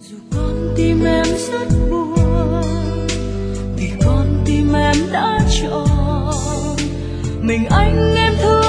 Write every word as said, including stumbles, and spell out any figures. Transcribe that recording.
Dù con tim em rất buồn vì con tim em đã chọn mình anh em thương